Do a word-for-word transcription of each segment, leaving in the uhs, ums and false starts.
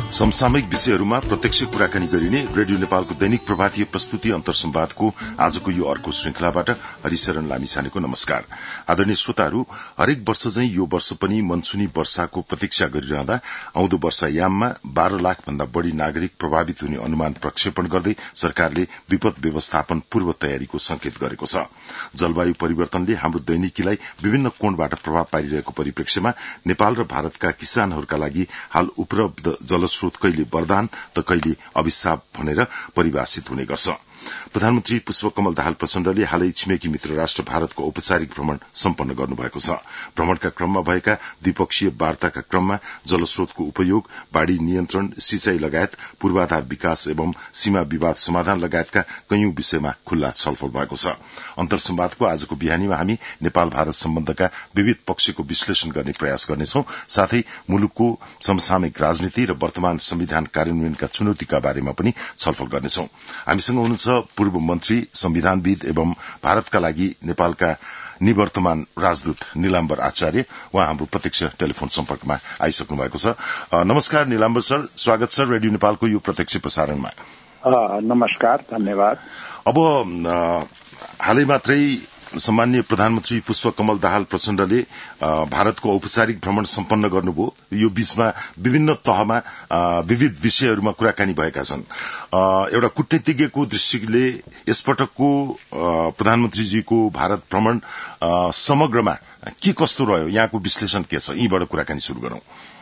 समसामयिक विषयहरूमा प्रत्यक्ष कुराकानी गरिने रेडियो नेपालको दैनिक प्रभातीय प्रस्तुति अन्तर्संवादको आजको यो अर्को श्रृंखलाबाट हरिशरण लामिछानेको नमस्कार। आदरणीय श्रोताहरू, हरेक वर्ष चाहिँ यो वर्ष पनि मनसुनी वर्षाको प्रतीक्षा गरिरहँदा आउँदो वर्षायाममा बाह्र लाख भन्दा बढ़ी नागरिक प्रभावित हुने अनुमान प्रक्षेपण गर्दै सरकारले विपद व्यवस्थापन पूर्व तयारीको संकेत गरेको छ। जलवायु परिवर्तनले हाम्रो दैनिकीलाई विभिन्न कोणबाट प्रभाव पारिरहेको परिप्रेक्ष्यमा नेपाल र भारतका किसानहरूका लागि हाल उपलब्ध जलस्रोत कहिले वरदान त कहिले अभिशाप भनेर परिभाषित हुने गर्छ। प्रधानमन्त्री पुष्पकमल दाहाल प्रचण्डले हालै छिमेकी मित्र राष्ट्र भारतको औपचारिक भ्रमण सम्पन्न गर्नुभएको छ। भ्रमणका क्रममा भएका द्विपक्षीय वार्ताका क्रममा जलस्रोतको उपयोग, बाढ़ी नियन्त्रण, सिंचाई लगायत पूर्वाधार विकास एवं सीमा विवाद समाधान लगायतका कैयौं विषयमा खुल्ला छलफल भएको छ। अन्तर्संवादको आजको बिहानीमा हामी नेपाल भारत सम्बन्धका विविध पक्षको विश्लेषण गर्ने प्रयास गर्नेछौं। साथै मुलुकको समसामयिक राजनीति र वर्तमान संविधान कार्यान्वयनका चुनौतीका बारेमा पनि छलफल गर्नेछौं। हामीसँग हुनुहुन्छ पूर्व मन्त्री, संविधानविद एवं भारतका लागि नेपालका निवर्तमान राजदूत निलाम्बर आचार्य। उहाँ हाम्रो प्रत्यक्ष टेलिफोन सम्पर्कमा आइसक्नु भएको छ। नमस्कार निलाम्बर सर, स्वागत छ रेडियो नेपालको यो प्रत्यक्ष प्रसारणमा। नमस्कार, धन्यवाद। अब हालै मात्रै सम्माननीय प्रधानमन्त्री पुष्पकमल दाहाल प्रचण्डले भारतको औपचारिक भ्रमण सम्पन्न गर्नुभयो। यो बीचमा विभिन्न तहमा विविध विषयहरूमा कुराकानी भएका छन्। एउटा कूटनीतिज्ञको दृष्टिले यसपटकको प्रधानमन्त्रीजीको भारत भ्रमण समग्रमा के कस्तो रह्यो, यहाँको विश्लेषण के छ? यीबाट कुराकानी शुरू गरौं।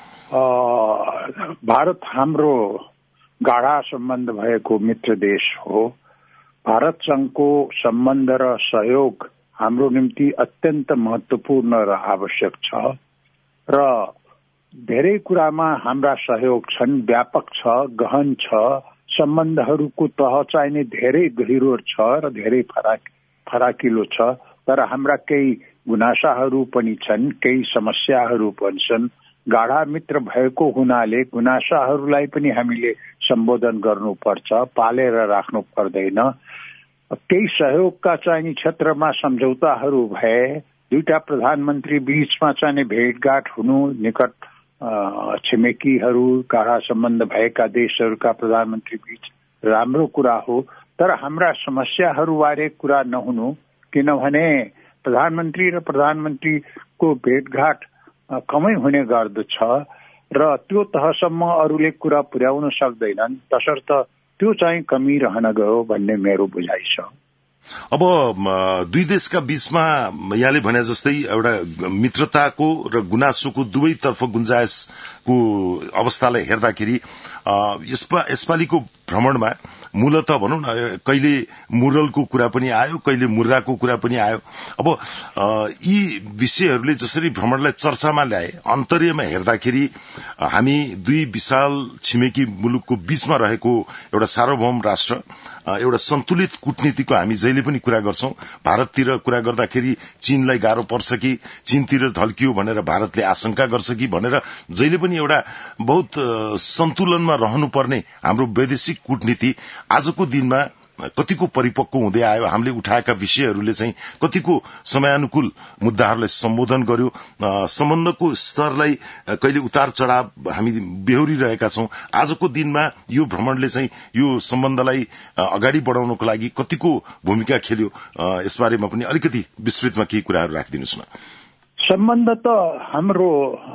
भारत हाम्रो गाढ़ा सम्बन्ध भएको मित्र देश हो। भारतसँगको सम्बन्ध र सहयोग हाम्रो निम्ति अत्यन्त महत्वपूर्ण र आवश्यक छ र धेरै कुरामा हाम्रा सहयोग छन्, व्यापक छ, गहन छ। सम्बन्धहरूको तह चाहिने धेरै गहिरो छ र धेरै फराक फराकिलो छ। तर हाम्रा केही गुनासाहरू पनि छन्, केही समस्याहरू पनि छन्। गाढ़ा मित्र भएको हुनाले गुनासाहरूलाई पनि हामीले सम्बोधन गर्नुपर्छ, पालेर राख्नु पर्दैन। केही सहयोगका चाहिने क्षेत्रमा सम्झौताहरू भए, दुईटा प्रधानमन्त्री बीचमा चाहिने भेटघाट हुनु, निकट छिमेकीहरू, गाढ़ा सम्बन्ध भएका देशहरूका प्रधानमन्त्री बीच राम्रो कुरा हो। तर हाम्रा समस्याहरूबारे कुरा नहुनु, किनभने प्रधानमन्त्री र प्रधानमन्त्रीको भेटघाट कमै हुने गर्दछ र त्यो तहसम्म अरूले कुरा पुर्याउन सक्दैनन्। तसर्थ त्यो चाहिँ कमी रहन गयो भन्ने मेरो बुझाइ छ। अब दुई देशका बीचमा यहाँले भने जस्तै एउटा मित्रताको र गुनासोको दुवैतर्फ गुन्जायसको अवस्थालाई हेर्दाखेरि यसपालिको भ्रमणमा मूलत भनौं न, कहिले मुरलको कुरा पनि आयो, कहिले मुर्राको कुरा पनि आयो। अब यी विषयहरूले जसरी भ्रमणलाई चर्चामा ल्याए, अन्तर्यमा हेर्दाखेरि हामी दुई विशाल छिमेकी मुलुकको बीचमा रहेको एउटा सार्वभौम राष्ट्र, एउटा सन्तुलित कूटनीतिको हामी जहिले पनि कुरा गर्छौं। भारततिर कुरा गर्दाखेरि चीनलाई गाह्रो पर्छ कि चीनतिर ढल्कियो भनेर भारतले आशंका गर्छ कि भनेर जहिले पनि एउटा बहुत सन्तुलनमा रहनुपर्ने हाम्रो वैदेशिक कूटनीति आजको दिनमा कतिको परिपक्व हुँदै आयो। हामीले उठाएका विषयहरूले चाहिँ कतिको समयानुकूल मुद्दाहरूलाई सम्बोधन गर्यो। सम्बन्धको स्तरलाई कहिले उतार चढ़ाव हामी बेहोरिरहेका छौं। आजको दिनमा यो भ्रमणले चाहिँ यो सम्बन्धलाई अगाडि बढाउनको लागि कतिको भूमिका खेल्यो, यसबारेमा पनि अलिकति विस्तृतमा केही कुराहरू राखिदिनुस् न। सम्बन्ध त हाम्रो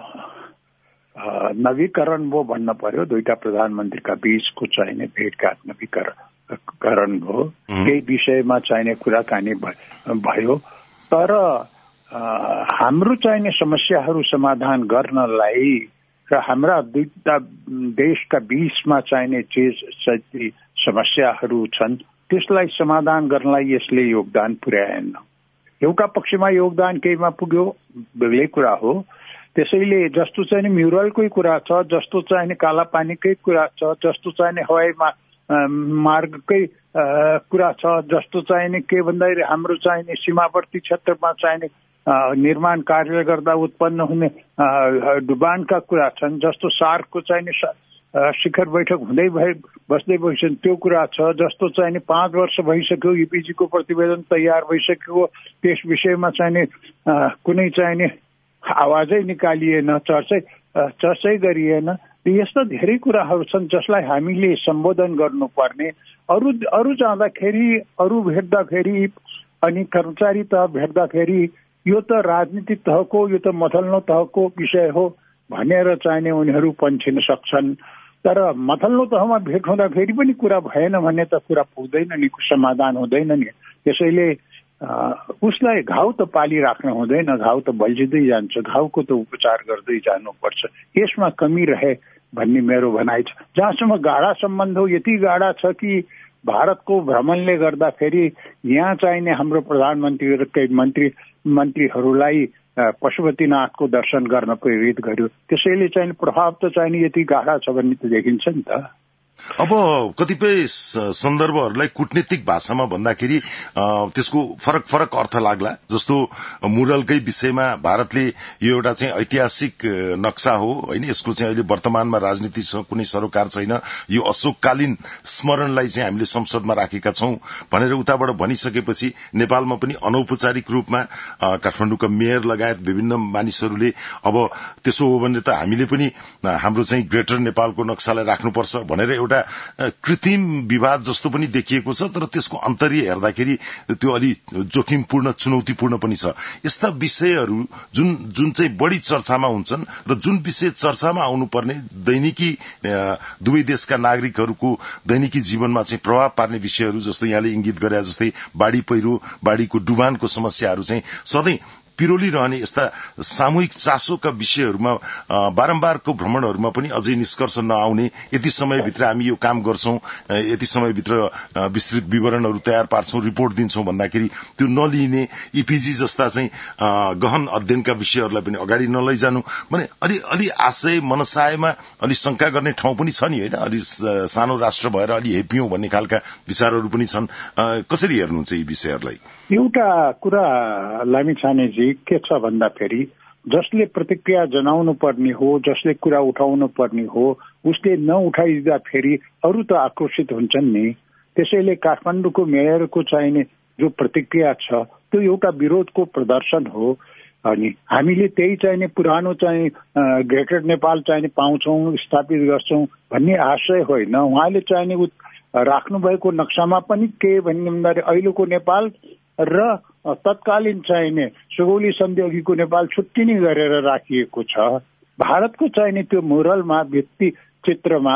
नवीकरण वो भन्न पर्यो। दुईटा प्रधानमन्त्रीका बीचको चाहिने भेटघाट नवीकरण करण हो। केही विषयमा चाहिने कुराकानी भयो। तर हाम्रो चाहिने समस्याहरू समाधान गर्नलाई र हाम्रा दुईटा देशका बीचमा चाहिने जे समस्याहरू छन् त्यसलाई समाधान गर्नलाई यसले योगदान पुर्याएन। एउटा पक्षमा योगदान केहीमा पुग्यो, बेग्लै कुरा हो। त्यसैले जस्तो चाहिने म्युरलकै कुरा छ, जस्तो चाहिने कालापानीकै कुरा छ, जस्तो चाहिने हवाईमा मार्गकै कुरा छ, जस्तो चाहिने के भन्दाखेरि हाम्रो चाहिने सीमावर्ती क्षेत्रमा चाहिने निर्माण कार्य गर्दा उत्पन्न हुने डुबानका कुरा छन्, जस्तो सार्कको चाहिने शिखर बैठक हुँदै भए बस्दै भइसक्यो त्यो कुरा छ, जस्तो चाहिने पाँच वर्ष भइसक्यो ईपीजीको प्रतिवेदन तयार भइसक्यो, त्यस विषयमा चाहिने कुनै चाहिने आवाजै निकालिएन, चर्चै चर्चै गरिएन। यस्ता धेरै कुराहरू छन् जसलाई हामीले सम्बोधन गर्नुपर्ने। अरू अरू जाँदाखेरि, अरू भेट्दाखेरि, अनि कर्मचारी तह भेट्दाखेरि यो त राजनीतिक तहको, यो त मथल्लो तहको विषय हो भनेर चाहिने उनीहरू पन्छिन सक्छन्। तर मथल्लो तहमा भेट हुँदाखेरि पनि कुरा भएन भने त कुरा पुग्दैन नि, समाधान हुँदैन नि। त्यसैले उसलाई घाउ त पालिराख्न हुँदैन, घाउ त बल्झिँदै जान्छ, घाउको त उपचार गर्दै जानुपर्छ। यसमा कमी रहे भन्ने मेरो भनाइ छ। जहाँसम्म गाढा सम्बन्ध हो, यति गाढा छ कि भारतको भ्रमणले गर्दाखेरि यहाँ चाहिने हाम्रो प्रधानमन्त्री र केही मन्त्री मन्त्रीहरूलाई पशुपतिनाथको दर्शन गर्न प्रेरित गर्यो। त्यसैले चाहिँ प्रभाव त चाहिने यति गाढा छ भन्ने त देखिन्छ नि त। अब कतिपय सन्दर्भहरूलाई कूटनीतिक भाषामा भन्दाखेरि त्यसको फरक फरक अर्थ लाग्ला। जस्तो मुरलकै विषयमा भारतले यो एउटा चाहिँ ऐतिहासिक नक्सा हो हैन, यसको चाहिँ अहिले वर्तमानमा राजनीतिसँग कुनै सरोकार छैन, यो अशोककालीन स्मरणलाई चाहिँ हामीले संसदमा राखेका छौं भनेर उताबाट भनिसकेपछि नेपालमा पनि अनौपचारिक रूपमा काठमाडौँका मेयर लगायत विभिन्न मानिसहरूले अब त्यसो हो भने त हामीले पनि हाम्रो चाहिँ ग्रेटर नेपालको नक्सालाई राख्नुपर्छ भनेर एउटा कृत्रिम विवाद जस्तो पनि देखिएको छ। तर त्यसको अन्तर्य हेर्दाखेरि त्यो अलि जोखिमपूर्ण, चुनौतीपूर्ण पनि छ। यस्ता विषयहरू जुन जुन चाहिँ बढी चर्चामा हुन्छन् र जुन विषय चर्चामा आउनुपर्ने, दैनिकी दुवै देशका नागरिकहरूको दैनिकी जीवनमा चाहिँ प्रभाव पार्ने विषयहरू, जस्तो यहाँले इंगित गरे जस्तै बाढ़ी पहिरो, बाढ़ीको डुबानको समस्याहरू चाहिँ सधैँ पिरोलिरहने यस्ता सामूहिक चासोका विषयहरूमा बारम्बारको भ्रमणहरूमा पनि अझै निष्कर्ष नआउने, यति समयभित्र हामी यो काम गर्छौं, यति समयभित्र विस्तृत विवरणहरू तयार पार्छौं, रिपोर्ट दिन्छौं भन्दाखेरि त्यो नलिने, ईपीजी जस्ता चाहिँ गहन अध्ययनका विषयहरूलाई पनि अगाडि नलैजानु भने अलि अलि आशय मनसायमा अलि शंका गर्ने ठाउँ पनि छ नि हैन। अलि सानो राष्ट्र भएर अलि हेपियौं भन्ने खालका विचारहरू पनि छन्। कसरी हेर्नुहुन्छ यी विषयहरूलाई? एउटा कुरा लामिछानेजी के छ भन्दाखेरि, जसले प्रतिक्रिया जनाउनु पर्ने हो, जसले कुरा उठाउनु पर्ने हो, उसले नउठाइदिँदा फेरि अरू त आक्रोशित हुन्छन् नि। त्यसैले काठमाडौँको मेयरको चाहिने जो प्रतिक्रिया छ त्यो एउटा विरोधको प्रदर्शन हो। अनि हामीले त्यही चाहिने पुरानो चाहिँ ग्रेटर नेपाल चाहिने पाउँछौं, स्थापित गर्छौं भन्ने आशय होइन। उहाँले चाहिने राख्नु भएको नक्सामा पनि के भन्ने भन्दाखेरि अहिलेको नेपाल र तत्कालीन चाहिने सुगौली सन्धि अघिको नेपाल छुट्टी नै गरेर राखिएको छ। भारतको चाहिने त्यो मुरलमा, भित्ति चित्रमा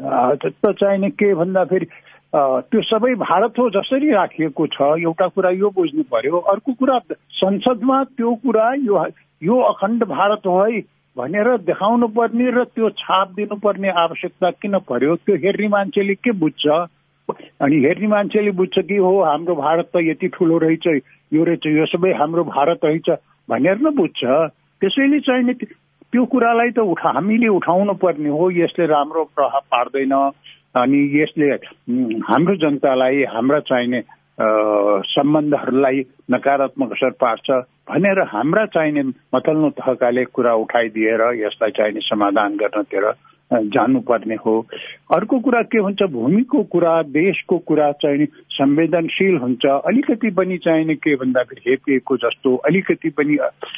त चाहिने के भन्दाखेरि त्यो सबै भारत हो जसरी राखिएको छ। एउटा कुरा यो बुझ्नु पर्यो। अर्को कुरा, संसदमा त्यो कुरा यो यो अखण्ड भारत हो है भनेर देखाउनु पर्ने र त्यो छाप दिनुपर्ने आवश्यकता किन पर्यो? त्यो हेर्ने मान्छेले के बुझ्छ? अनि हेर्ने मान्छेले बुझ्छ कि हो हाम्रो भारत त यति ठुलो रहेछ, यो रहेछ, यो सबै हाम्रो भारत रहेछ भनेर न बुझ्छ। त्यसैले चाहिने त्यो कुरालाई त उठा हामीले उठाउनु पर्ने हो। यसले राम्रो प्रभाव पार्दैन अनि यसले हाम्रो जनतालाई, हाम्रा चाहिने सम्बन्धहरूलाई नकारात्मक असर पार्छ भनेर हाम्रा चाहिने मतल्लो तहकाले कुरा उठाइदिएर यसलाई चाहिने समाधान गर्नतिर जानुपर्ने हो। अर्को कुरा के हुन्छ, भूमिको कुरा, देशको कुरा चाहिने संवेदनशील हुन्छ। अलिकति पनि चाहिने के भन्दाखेरि हेपिएको जस्तो, अलिकति पनि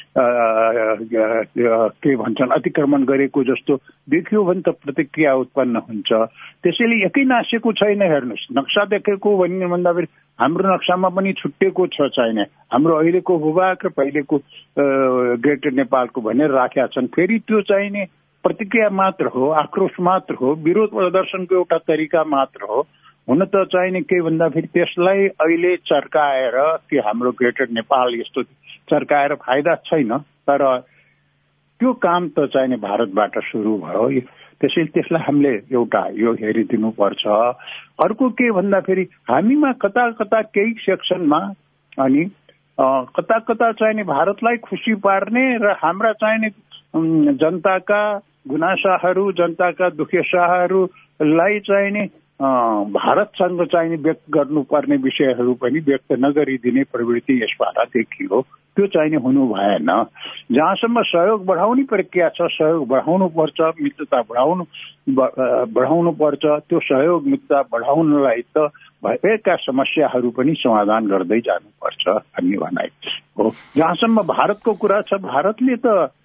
के भन्छन् अतिक्रमण गरेको जस्तो देखियो भने त प्रतिक्रिया उत्पन्न हुन्छ। त्यसैले एकै नासेको छैन। हेर्नुहोस्, नक्सा देखेको भन्ने भन्दाखेरि हाम्रो नक्सामा पनि छुट्टिएको छ चाहिने, हाम्रो अहिलेको भूभाग र पहिलेको ग्रेटर नेपालको भनेर राखेका छन्। फेरि त्यो चाहिने प्रतिक्रिया मात्र हो, आक्रोश मात्र हो, विरोध प्रदर्शनको एउटा तरिका मात्र हो। हुन त चाहिने के भन्दाखेरि त्यसलाई अहिले चर्काएर कि हाम्रो ग्रेटर नेपाल यस्तो चर्काएर फाइदा छैन। तर त्यो काम त चाहिने भारतबाट सुरु भयो। त्यसैले त्यसलाई हामीले एउटा यो हेरिदिनुपर्छ। अर्को के भन्दाखेरि हामीमा कता कता केही सेक्सनमा अनि कता कता चाहिने भारतलाई खुसी पार्ने र हाम्रा चाहिने जनताका गुनासाहरू, जनताका दुखेसाहरूलाई चाहिने भारतसँग चाहिने व्यक्त गर्नुपर्ने विषयहरू पनि व्यक्त नगरिदिने प्रवृत्ति यसबाट देखियो। त्यो चाहिने हुनु भएन। जहाँसम्म सहयोग बढाउने प्रक्रिया छ, सहयोग बढाउनु पर्छ, मित्रता बढाउनु बढाउनु पर्छ। त्यो सहयोग मित्रता बढाउनलाई त भएका समस्याहरू पनि समाधान गर्दै जानुपर्छ भन्ने भनाइ हो। जहाँसम्म भारतको कुरा छ, भारतले त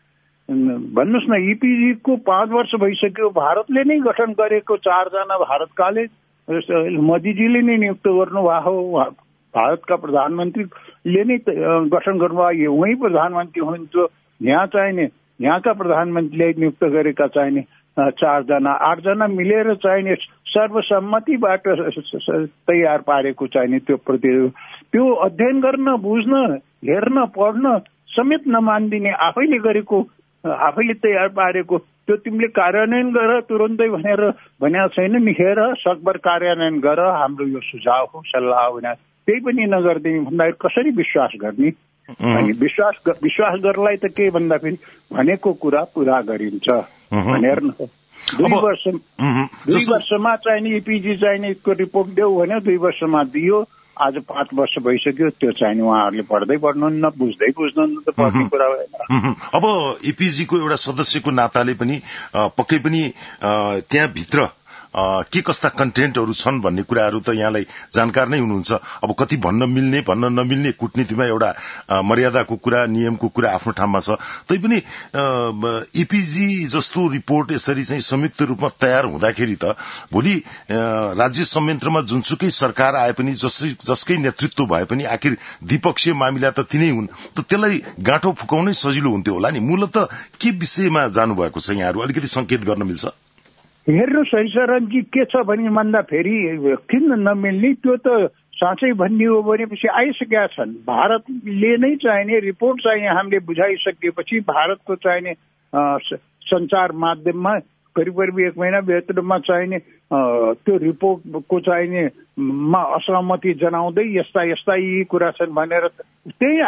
भन्नुहोस् न, इपिजीको पाँच वर्ष भइसक्यो, भारतले नै गठन गरेको चारजना भारतकाले मोदीजीले नै नियुक्त गर्नुभएको हो, भारतका प्रधानमन्त्रीले नै गठन गर्नुभयो, उही प्रधानमन्त्री हुनुहुन्थ्यो। यहाँ चाहिने यहाँका प्रधानमन्त्रीले नियुक्त गरेका चाहिने चारजना आठजना मिलेर चाहिने सर्वसम्मतिबाट तयार पारेको चाहिने त्यो प्रति त्यो अध्ययन गर्न, बुझ्न, हेर्न, पढ्न समेत नमान्दिने आफैले गरेको, आफैले तयार पारेको त्यो तिमीले कार्यान्वयन गर तुरन्तै भनेर भनेको छैन नि। हेर, सकभर कार्यान्वयन गर, हाम्रो यो सुझाव हो, सल्लाह हो भने त्यही पनि नगरिदिने भन्दाखेरि कसरी विश्वास गर्ने? अनि विश्वास विश्वास गर्नलाई त के भन्दाखेरि भनेको कुरा पुरा गरिन्छ भनेर न। दुई वर्ष दुई वर्षमा चाहिने इपिजी चाहिने रिपोर्ट देऊ भने दुई वर्षमा दियो, आज पाँच वर्ष भइसक्यो, त्यो चाहिने उहाँहरूले पढ्दै पढ्नुहुन्न, बुझ्दै बुझ्नुहुन्न, त पढ्ने कुरा भएन। अब इपिजीको एउटा सदस्यको नाताले पनि पक्कै पनि त्यहाँभित्र के कस्ता कन्टेन्टहरू छन् भन्ने कुराहरू त यहाँलाई जानकार नै हुनुहुन्छ। अब कति भन्न मिल्ने भन्न नमिल्ने कुटनीतिमा एउटा मर्यादाको कुरा, नियमको कुरा आफ्नो ठाउँमा छ। तैपनि इपिजी जस्तो रिपोर्ट यसरी चाहिँ संयुक्त रूपमा तयार हुँदाखेरि त भोलि राज्य संयन्त्रमा जुनसुकै सरकार आए पनि, जसै जसकै नेतृत्व भए पनि आखिर द्विपक्षीय मामिला त तिनै हुन्, त त्यसलाई गाँठो फुकाउनै सजिलो हुन्थ्यो होला नि। मूलत के विषयमा जानुभएको छ यहाँहरू, अलिकति संकेत गर्न मिल्छ? हेर्नुहोस् हरिशरणजी, के छ भने भन्दा फेरि किन नमिल्ने, त्यो त साँच्चै भन्ने हो भनेपछि आइसकेका छन्। भारतले नै चाहिने रिपोर्ट चाहिने हामीले बुझाइसकेपछि भारतको चाहिने सञ्चार माध्यममा करिब करिब एक महिना भित्रमा चाहिने त्यो रिपोर्टको चाहिने मा असहमति जनाउँदै यस्ता यस्ता यी कुरा छन् भनेर त्यही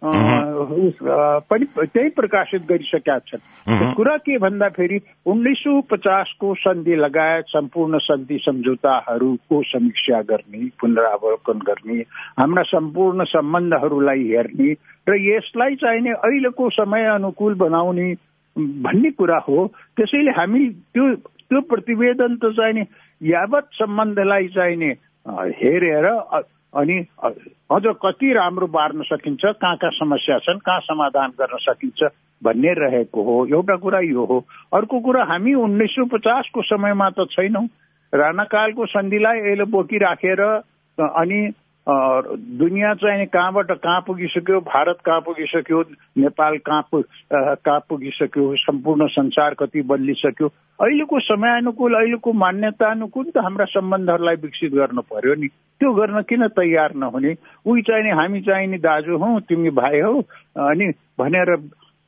पनि त्यही प्रकाशित गरिसकेका छन्। कुरा के भन्दाखेरि उन्नाइस सौ पचासको सन्धि लगायत सम्पूर्ण सन्धि सम्झौताहरूको समीक्षा गर्ने, पुनरावलोकन गर्ने, हाम्रा सम्पूर्ण सम्बन्धहरूलाई हेर्ने र यसलाई चाहिने अहिलेको समय अनुकूल बनाउने भन्ने कुरा हो। त्यसैले हामी त्यो त्यो प्रतिवेदन त चाहिने यावत सम्बन्धलाई चाहिने हेरेर अनि अझ कति राम्रो बार्न सकिन्छ, कहाँ कहाँ समस्या छन्, कहाँ समाधान गर्न सकिन्छ भन्ने रहेको हो। एउटा कुरा यो हो। अर्को कुरा, हामी उन्नाइस सौ पचासको समयमा त छैनौँ। राणाकालको सन्धिलाई अहिले बोकिराखेर अनि दुनियाँ चाहिँ कहाँबाट कहाँ पुगिसक्यो, भारत कहाँ पुगिसक्यो, नेपाल कहाँ कहाँ पुगिसक्यो, सम्पूर्ण संसार कति बदलिसक्यो। अहिलेको समयानुकूल, अहिलेको मान्यता अनुकूल त हाम्रा सम्बन्धहरूलाई विकसित गर्न पर्यो नि। त्यो गर्न किन तयार नहुने? उही चाहिने हामी चाहिने दाजु हौ, तिमी भाइ हौ अनि भनेर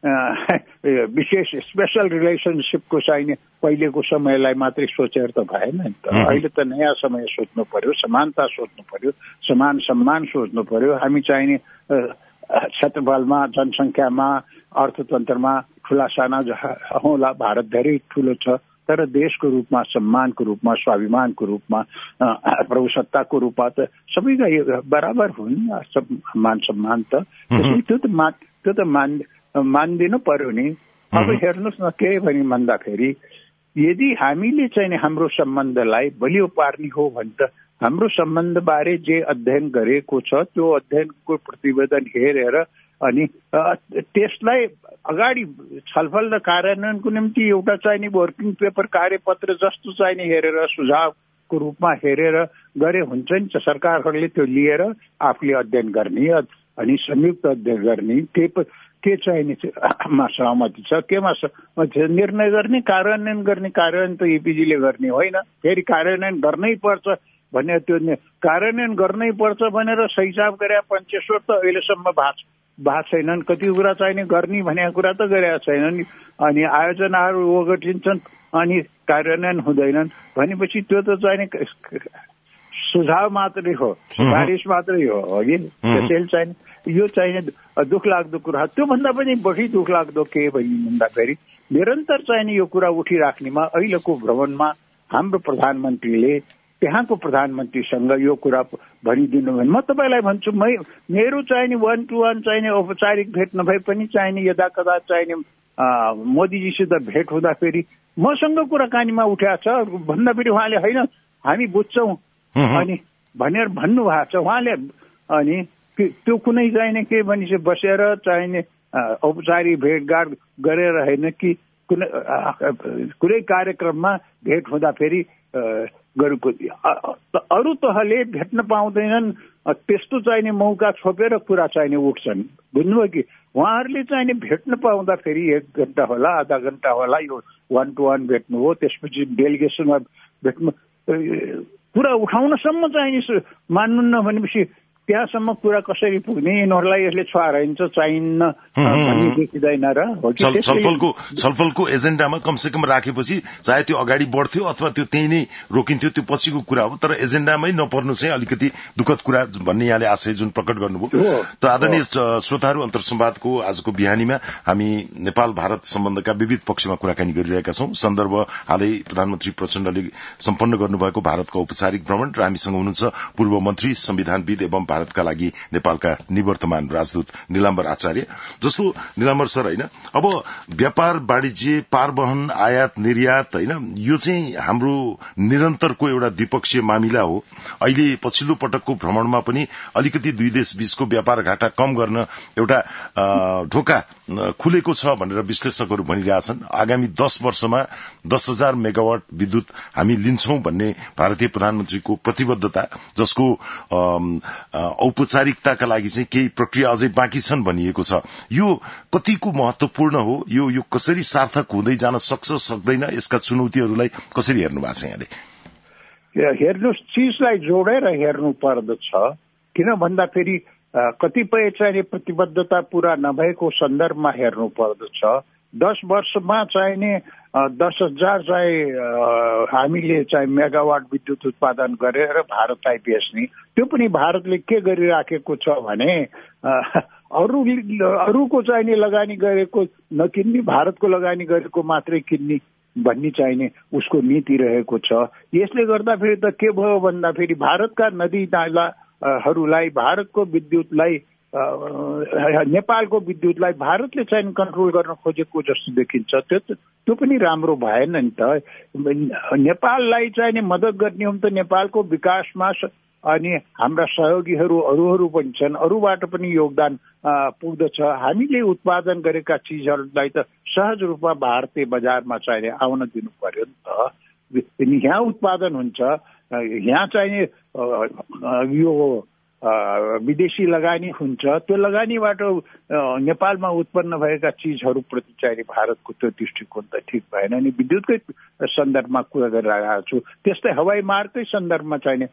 विशेष स्पेसल रिलेसनसिपको चाहिने पहिलेको समयलाई मात्रै सोचेर त भएन नि त। अहिले त नयाँ समय सोच्नु पर्यो, समानता सोच्नु पर्यो, समान सम्मान सोच्नु पर्यो। हामी चाहिने क्षेत्रफलमा, जनसङ्ख्यामा, अर्थतन्त्रमा ठुला साना होला, भारत धेरै ठुलो छ, तर देशको रूपमा, सम्मानको रूपमा, स्वाभिमानको रूपमा, प्रभुसत्ताको रूपमा त सबैका बराबर हुन्, मान सम्मान त। त्यो त मान त्यो त मान मान्दिनु पर्यो नि। अब हेर्नुहोस् न, के भनी भन्दाखेरि यदि हामीले चाहिँ हाम्रो सम्बन्धलाई बलियो पार्ने हो भने त हाम्रो सम्बन्धबारे जे अध्ययन गरेको छ त्यो अध्ययनको प्रतिवेदन हेरेर अनि त्यसलाई अगाडि छलफल र कार्यान्वयनको निम्ति एउटा चाहिने वर्किङ पेपर, कार्यपत्र जस्तो चाहिने हेरेर सुझावको रूपमा हेरेर गरे हुन्छ नि। सरकारहरूले त्यो लिएर आफूले अध्ययन गर्ने अनि संयुक्त अध्ययन गर्ने, के के चाहिने मा सहमति छ, केमा निर्णय गर्ने, कार्यान्वयन गर्ने। कार्यान्वयन त इपिजीले गर्ने होइन, फेरि कार्यान्वयन गर्नै पर्छ भने त्यो कार्यान्वयन गर्नै पर्छ भनेर सहिसाब गरे पञ्चेश्वर त अहिलेसम्म भएको छैनन्। कति कुरा चाहिने गर्ने भनेको कुरा त गरेका छैनन्। अनि आयोजनाहरू ओगटिन्छन् अनि कार्यान्वयन हुँदैनन् भनेपछि त्यो त चाहिने सुझाव मात्रै हो, सिफारिस मात्रै हो अघि। त्यसैले चाहिने यो चाहिने दुःख लाग्दो कुरा। त्योभन्दा पनि बढी दुःख लाग्दो के भन्दाखेरि निरन्तर चाहिने यो कुरा उठिराख्नेमा अहिलेको भ्रमणमा हाम्रो प्रधानमन्त्रीले त्यहाँको प्रधानमन्त्रीसँग यो कुरा भनिदिनु भने म तपाईँलाई भन्छु, मै मेरो चाहिने वान टू वान चाहिने औपचारिक भेट नभए पनि चाहिने यदा कदा चाहिने मोदीजीसित भेट हुँदाखेरि मसँग कुराकानीमा उठाएको छ भन्दाखेरि उहाँले होइन हामी बुझ्छौँ अनि भनेर भन्नुभएको छ उहाँले। अनि त्यो कुनै चाहिने के भनेपछि बसेर चाहिने औपचारिक भेटघाट गरेर होइन कि कुनै कुनै कार्यक्रममा भेट हुँदाखेरि गरेको अरू तहले भेट्न पाउँदैनन्। त्यस्तो चाहिने मौका छोपेर कुरा चाहिने उठ्छन्, बुझ्नुभयो कि। उहाँहरूले चाहिने भेट्न पाउँदाखेरि एक घन्टा होला, आधा घन्टा होला, यो वान टू वान भेट्नु हो, त्यसपछि डेलिगेसनमा भेट्नु, कुरा उठाउनसम्म चाहिने मान्नुहुन्न भनेपछि त्यहाँसम्म कुरा कसरी पुग्ने, यिनीहरूलाई यसले छुहाइन्छ चाहिन्न भन्ने देखिँदैन र हो कि। छलफलको छलफलको एजेन्डामा कमसे कम राखेपछि चाहे त्यो अगाडि बढ्थ्यो अथवा त्यो त्यही नै रोकिन्थ्यो, त्यो पछिको कुरा हो, तर एजेन्डामै नपर्नु चाहिँ अलिकति दुःखद कुरा भन्ने यहाँले आशय जुन प्रकट गर्नुभयो। त आदरणीय श्रोताहरू, अन्तर्संवादको आजको बिहानीमा हामी नेपाल भारत सम्बन्धका विविध पक्षमा कुराकानी गरिरहेका छौं। सन्दर्भ हालै प्रधानमन्त्री प्रचण्डले सम्पन्न गर्नुभएको भारतको औपचारिक भ्रमण र हामीसँग हुनुहुन्छ पूर्व मन्त्री, संविधानविद एवं भारतका लागि नेपालका निवर्तमान राजदूत निलाम्बर आचार्य। जस्तो निलाम्बर सर होइन, अब व्यापार वाणिज्य, पारवहन, आयात निर्यात होइन, यो चाहिँ हाम्रो निरन्तरको एउटा द्विपक्षीय मामिला हो। अहिले पछिल्लो पटकको भ्रमणमा पनि अलिकति दुई देश बीचको व्यापार घाटा कम गर्न एउटा ढोका खुलेको छ भनेर विश्लेषकहरू भनिरहेछन्। आगामी दस वर्षमा दस हजार मेगावाट विद्युत हामी लिन्छौं भन्ने भारतीय प्रधानमन्त्रीको प्रतिबद्धता, जसको औपचारिकताका लागि चाहिँ केही प्रक्रिया अझै बाँकी छन् भनिएको छ। यो कतिको महत्वपूर्ण हो, यो यो कसरी सार्थक हुँदै जान सक्छ सक्दैन, यसका चुनौतीहरूलाई कसरी हेर्नु भएको छ यहाँले? हेर्नुहोस्, चिजलाई जोडेर हेर्नु पर्दछ। किन भन्दाखेरि कतिपय चाहिने प्रतिबद्धता पूरा नभएको सन्दर्भमा हेर्नु पर्दछ। दस वर्षमा चाहिने दस हजार चाहिँ हामीले चाहिँ मेगावाट विद्युत उत्पादन गरेर भारतलाई बेच्ने, त्यो पनि भारतले के गरिराखेको छ भने अरू अरूको चाहिने लगानी गरेको नकिन्ने, भारतको लगानी गरेको मात्रै किन्ने भन्ने चाहिने उसको नीति रहेको छ। यसले गर्दाखेरि त के भयो भन्दाखेरि भारतका नदी नालाहरूलाई, भारतको विद्युतलाई, नेपालको विद्युतलाई भारतले चाहिँ कन्ट्रोल गर्न खोजेको जस्तो देखिन्छ। त्यो त्यो पनि राम्रो भएन नि त। नेपाललाई चाहिँ मद्दत गर्ने हो त नेपालको विकासमा अनि हाम्रा सहयोगीहरू अरूहरू पनि छन्, अरूबाट पनि योगदान पुग्दछ। हामीले उत्पादन गरेका चिजहरूलाई त सहज रूपमा भारतीय बजारमा चाहिने आउन दिनु पर्यो नि त। यहाँ उत्पादन हुन्छ, यहाँ चाहिने यो विदेशी लगानी हुन्छ, त्यो लगानीबाट नेपालमा उत्पन्न भएका चिजहरूप्रति चाहिने भारतको त्यो दृष्टिकोण त ठिक भएन नि। विद्युतकै सन्दर्भमा कुरा गरिरहेको छु, त्यस्तै हवाई मार्गकै सन्दर्भमा चाहिने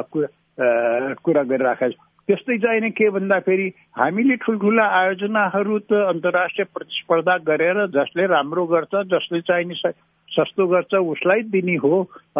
कुरा गरिरहेको छु। त्यस्तै चाहिने के भन्दाखेरि हामीले ठुल्ठुला आयोजनाहरू त अन्तर्राष्ट्रिय प्रतिस्पर्धा गरेर जसले राम्रो गर्छ, जसले चाहिने सस्तो गर्छ उसलाई दिने हो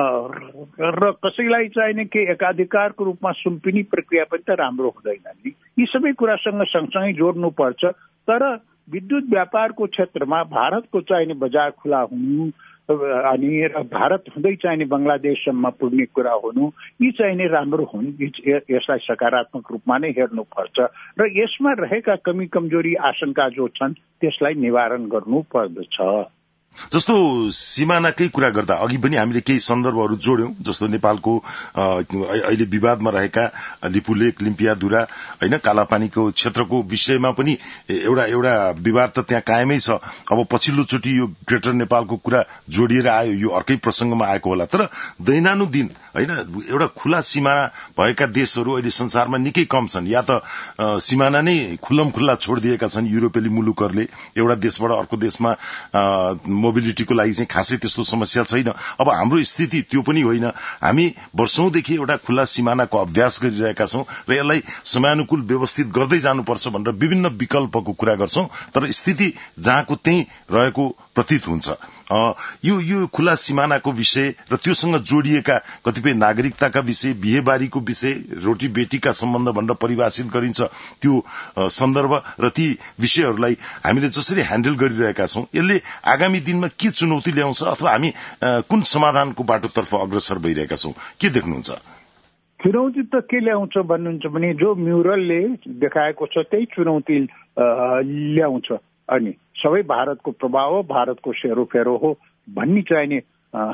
र कसैलाई चाहिने के एकाधिकारको रूपमा सुम्पिने प्रक्रिया पनि त राम्रो हुँदैन नि। यी सबै कुरासँग सँगसँगै जोड्नुपर्छ। तर विद्युत व्यापारको क्षेत्रमा भारतको चाहिने बजार खुला हुनु अनि भारत हुँदै चाहिने बङ्गलादेशसम्म पुग्ने कुरा हुनु, यी चाहिने राम्रो हुन्। यसलाई सकारात्मक रूपमा नै हेर्नुपर्छ र यसमा रहेका कमी कमजोरी आशंका जो छन् त्यसलाई निवारण गर्नु पर्दछ। जस्तो सीमानाकै कुरा गर्दा अघि पनि हामीले केही सन्दर्भहरू जोड्यौं, जस्तो नेपालको अहिले विवादमा रहेका लिपुलेक, लिम्पियाधुरा होइन, कालापानीको क्षेत्रको विषयमा पनि एउटा एउटा विवाद त त्यहाँ कायमै छ। अब पछिल्लो चोटि यो ग्रेटर नेपालको कुरा जोडिएर आयो, यो अर्कै प्रसंगमा आएको होला। तर दैनानुदिन होइन एउटा खुला सीमा भएका देशहरू अहिले संसारमा निकै कम छन्, या त सीमाना नै खुल्लम खुल्ला छोडिदिएका छन् युरोपेली मुलुकहरूले। एउटा देशबाट अर्को देशमा मोबिलिटीको लागि चाहिँ खासै त्यस्तो समस्या छैन। अब हाम्रो स्थिति त्यो पनि होइन। हामी वर्षौंदेखि एउटा खुल्ला सीमानाको अभ्यास गरिरहेका छौं र यसलाई समयानुकूल व्यवस्थित गर्दै जानुपर्छ भनेर विभिन्न विकल्पको कुरा गर्छौं, तर स्थिति जहाँको त्यही रहेको प्रतीत हुन्छ। यो यो खुला सीमानाको विषय र त्योसँग जोडिएका कतिपय नागरिकताका विषय, बिहेबारीको विषय, रोटी बेटीका सम्बन्ध भनेर परिभाषित गरिन्छ, त्यो सन्दर्भ र ती विषयहरूलाई हामीले जसरी ह्यान्डल गरिरहेका छौं, यसले आगामी दिनमा के चुनौती ल्याउँछ अथवा हामी कुन समाधानको बाटोतर्फ अग्रसर भइरहेका छौं, के देख्नुहुन्छ? चुनौती त के ल्याउँछ भन्नुहुन्छ भने जो म्युरलले देखाएको छ त्यही चुनौती ल्याउँछ। अनि सबै भारतको प्रभाव हो, भारतको सेरोफेरो हो भन्ने चाहिने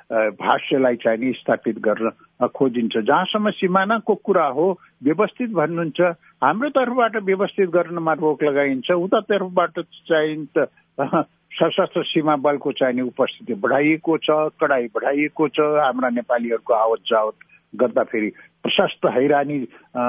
भाष्यलाई चाहिँ नि स्थापित गर्न खोजिन्छ। जहाँसम्म सिमानाको कुरा हो, व्यवस्थित भन्नुहुन्छ, हाम्रो तर्फबाट व्यवस्थित गर्नमा रोक लगाइन्छ, उता तर्फबाट चाहिँ सशस्त्र सीमा बलको चाहिने उपस्थिति बढाइएको छ, कडाई बढाइएको छ। हाम्रा नेपालीहरूको आवत जावत गर्दाखेरि प्रशस्त हैरानी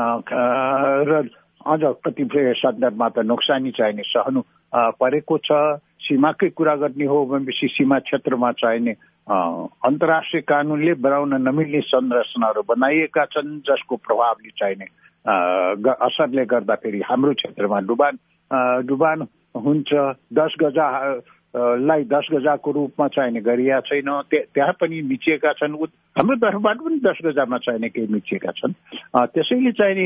र अझ कतिपय सन्दर्भमा त नोक्सानी चाहिने सहनु परेको छ। सीमाकै कुरा गर्ने हो भनेपछि सीमा क्षेत्रमा चाहिने अन्तर्राष्ट्रिय कानूनले बनाउन नमिल्ने संरचनाहरू बनाइएका छन्, जसको प्रभावले चाहिने असरले गर्दाखेरि हाम्रो क्षेत्रमा डुबान डुबान हुन्छ। दस गजा लाई दस गजाको रूपमा चाहिने गरिया छैन, त्यहाँ पनि मिचिएका छन्। हाम्रो तर्फबाट पनि दस गजामा चाहिने केही मिचिएका छन्। त्यसैले चाहिने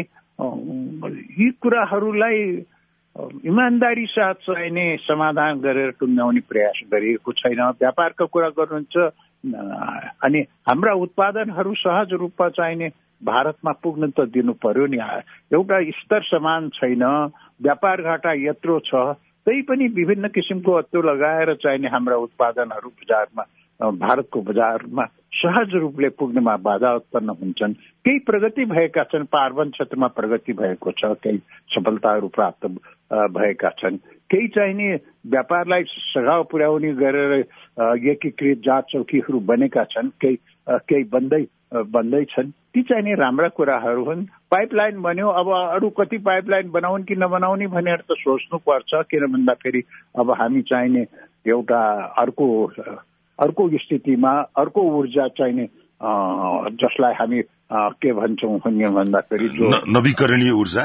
यी कुराहरूलाई इमान्दारी साथ चाहिने समाधान गरेर टुङ्ग्याउने प्रयास गरिएको छैन। व्यापारको कुरा गर्नुहुन्छ अनि हाम्रा उत्पादनहरू सहज रूपमा चाहिने भारतमा पुग्न त दिनु पर्यो नि। एउटा स्तर समान छैन, व्यापार घाटा यत्रो छ, त्यही पनि विभिन्न किसिमको अत्तो लगाएर चाहिने हाम्रा उत्पादनहरू बजारमा भारतको बजारमा सहज रूपले पुग्नमा बाधा उत्पन्न हुन्छन्। केही प्रगति भएका छन्, पार्वन क्षेत्रमा प्रगति भएको छ, केही सफलताहरू प्राप्त भएका छन्। केही चाहिने व्यापारलाई सघाउ पुर्याउने गरेर एकीकृत जाँच चौकीहरू बनेका छन्, केही केही बन्दै बन्दैछन्। ती चाहिने राम्रा कुराहरू हुन्। पाइपलाइन बन्यो, अब अरू कति पाइपलाइन बनाउन् कि नबनाउने भनेर त सोच्नुपर्छ। किन भन्दाखेरि अब हामी चाहिने एउटा अर्को अर्को स्थितिमा अर्को ऊर्जा चाहिने जसलाई हामी के भन्छौँ भन्दाखेरि जो नवीकरणीय ऊर्जा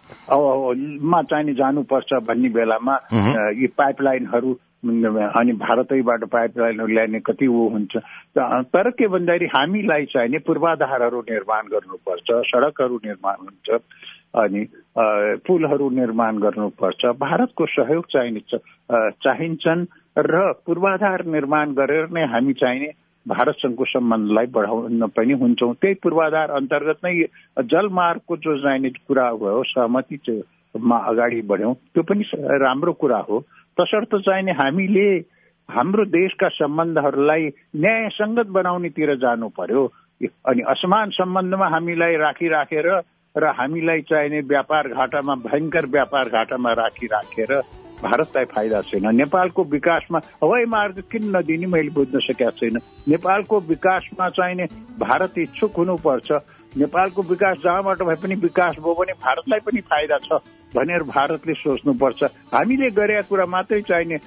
मा चाहिने जानुपर्छ भन्ने बेलामा यी पाइपलाइनहरू अनि भारतैबाट पाइपलाइनहरू ल्याउने कति ऊ हुन्छ। तर के भन्दाखेरि हामीलाई चाहिने पूर्वाधारहरू निर्माण गर्नुपर्छ, सडकहरू निर्माण हुन्छ अनि पुलहरू निर्माण गर्नुपर्छ। भारतको सहयोग चाहिने चाहिन्छन् र पूर्वाधार निर्माण गरेर नै हामी चाहिने भारतसँगको सम्बन्धलाई बढाउन पनि हुन्छौँ। त्यही पूर्वाधार अन्तर्गत नै जलमार्गको जो चाहिने कुरा भयो, सहमतिमा अगाडि बढ्यौँ, त्यो पनि राम्रो कुरा हो। तसर्थ चाहिने हामीले हाम्रो देशका सम्बन्धहरूलाई न्यायसङ्गत बनाउनेतिर जानु पर्यो। अनि असमान सम्बन्धमा हामीलाई राखिराखेर र हामीलाई चाहिने व्यापार घाटामा भयङ्कर व्यापार घाटामा राखिराखेर भारतलाई फाइदा छैन। नेपालको विकासमा हवाई मार्ग किन नदिने मैले बुझ्न सकेका छैन। नेपालको विकासमा चाहिने भारत इच्छुक हुनुपर्छ। नेपालको विकास जहाँबाट भए पनि विकास भयो भने भारतलाई पनि फाइदा छ भनेर भारतले सोच्नुपर्छ। हामीले गरेका कुरा मात्रै चाहिने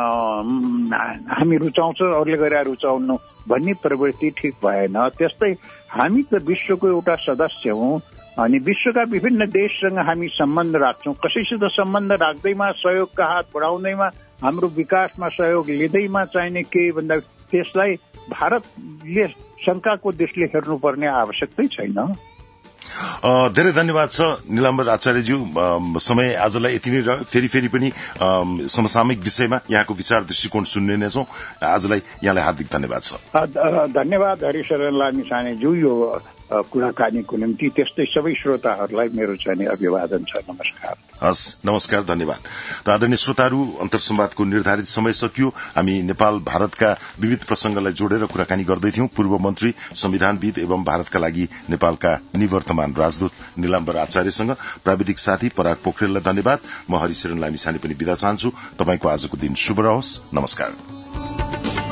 हामी रुचाउँछौँ, अरूले गरेर रुचाउनु भन्ने प्रवृत्ति ठिक भएन। त्यस्तै हामी त विश्वको एउटा सदस्य हौँ अनि विश्वका विभिन्न देशसँग हामी सम्बन्ध राख्छौँ। कसैसित सम्बन्ध राख्दैमा, सहयोगका हात बढाउँदैमा, हाम्रो विकासमा सहयोग लिँदैमा चाहिने के भन्दा त्यसलाई भारतले शङ्काको दृष्टिले हेर्नुपर्ने आवश्यकतै छैन। धेरै धन्यवाद छ निलम्बर आचार्यज्यू। समय आजलाई यति नै रह्यो। फेरि फेरि पनि समसामयिक विषयमा यहाँको विचार दृष्टिकोण सुन्ने नै छौँ। आजलाई यहाँलाई हार्दिक धन्यवाद छ। धन्यवाद हरिशरण लामिछानेज्यू यो कुराकानीको निम्ति। त्यस्तै सबै श्रोताहरूलाई मेरो चाहिँ अभिवादन छ। नमस्कार। हस्, नमस्कार, धन्यवाद। त आदरणीय श्रोताहरू, अन्तर्संवादको निर्धारित समय सकियो। हामी नेपाल भारतका विविध प्रसंगलाई जोडेर कुराकानी गर्दैथ्यौं। पूर्व मन्त्री, संविधानविद एवं भारतका लागि नेपालका निवर्तमान राजदूत निलम्बर आचार्यसँग। प्राविधिक साथी पराग पोखरेललाई धन्यवाद। म हरिशरण लामिछाने पनि बिदा चाहन्छु। तपाईंको आजको दिन शुभ रहोस्। नमस्कार।